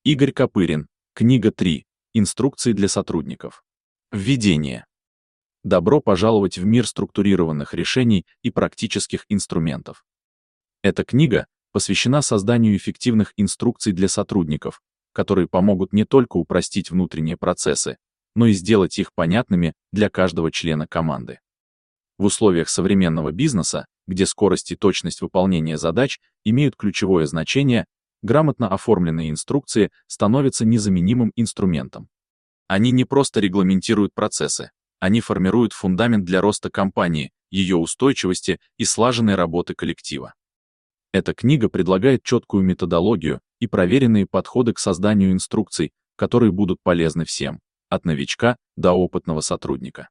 Игорь Копырин. Книга 3. Инструкции для сотрудников. Введение. Добро пожаловать в мир структурированных решений и практических инструментов. Эта книга посвящена созданию эффективных инструкций для сотрудников, которые помогут не только упростить внутренние процессы, но и сделать их понятными для каждого члена команды. В условиях современного бизнеса, где скорость и точность выполнения задач имеют ключевое значение, грамотно оформленные инструкции становятся незаменимым инструментом. Они не просто регламентируют процессы, они формируют фундамент для роста компании, ее устойчивости и слаженной работы коллектива. Эта книга предлагает четкую методологию и проверенные подходы к созданию инструкций, которые будут полезны всем, от новичка до опытного сотрудника.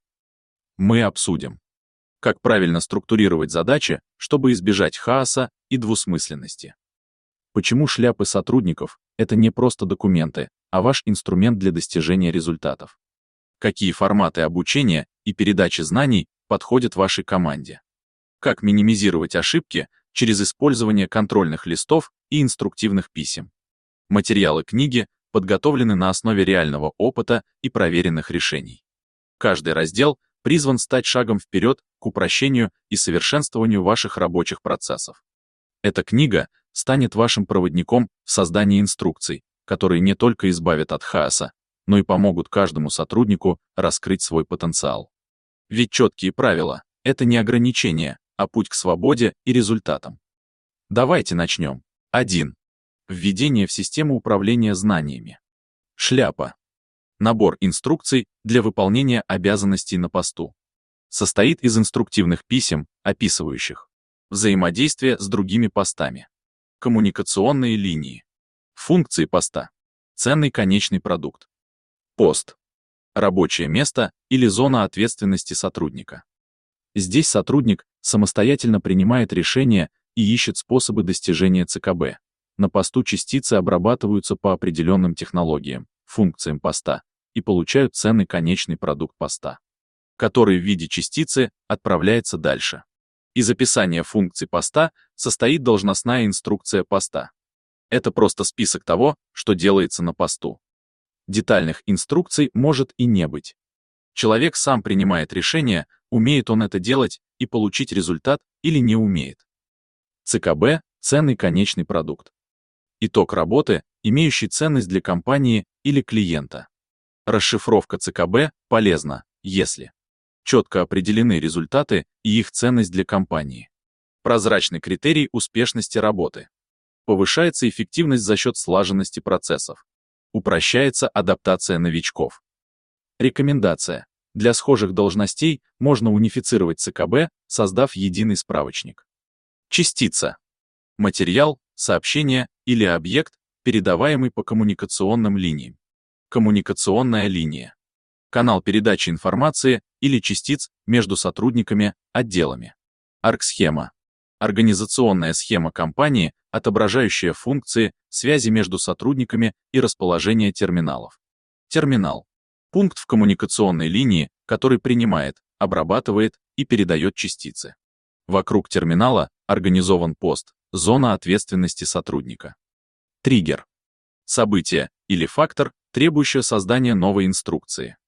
Мы обсудим, как правильно структурировать задачи, чтобы избежать хаоса и двусмысленности. Почему шляпы сотрудников — это не просто документы, а ваш инструмент для достижения результатов? Какие форматы обучения и передачи знаний подходят вашей команде? Как минимизировать ошибки через использование контрольных листов и инструктивных писем? Материалы книги подготовлены на основе реального опыта и проверенных решений. Каждый раздел призван стать шагом вперед к упрощению и совершенствованию ваших рабочих процессов. Эта книга станет вашим проводником в создании инструкций, которые не только избавят от хаоса, но и помогут каждому сотруднику раскрыть свой потенциал. Ведь четкие правила — это не ограничения, а путь к свободе и результатам. Давайте начнем. 1. Введение в систему управления знаниями. Шляпа. Набор инструкций для выполнения обязанностей на посту. Состоит из инструктивных писем, описывающих взаимодействие с другими постами, коммуникационные линии, функции поста, ценный конечный продукт. Пост. Рабочее место или зона ответственности сотрудника. Здесь сотрудник самостоятельно принимает решения и ищет способы достижения ЦКБ. На посту частицы обрабатываются по определенным технологиям, функциям поста и получают ценный конечный продукт поста, который в виде частицы отправляется дальше. Из описания функций поста состоит должностная инструкция поста. Это просто список того, что делается на посту. Детальных инструкций может и не быть. Человек сам принимает решение, умеет он это делать и получить результат или не умеет. ЦКБ – ценный конечный продукт. Итог работы, имеющий ценность для компании или клиента. Расшифровка ЦКБ полезна, если четко определены результаты и их ценность для компании. Прозрачный критерий успешности работы. Повышается эффективность за счет слаженности процессов. Упрощается адаптация новичков. Рекомендация. Для схожих должностей можно унифицировать ЦКБ, создав единый справочник. Частица. Материал, сообщение или объект, передаваемый по коммуникационным линиям. Коммуникационная линия. Канал передачи информации или частиц между сотрудниками, отделами. Оргсхема. Организационная схема компании, отображающая функции, связи между сотрудниками и расположение терминалов. Терминал. Пункт в коммуникационной линии, который принимает, обрабатывает и передает частицы. Вокруг терминала организован пост, зона ответственности сотрудника. Триггер. Событие или фактор, требующее создания новой инструкции.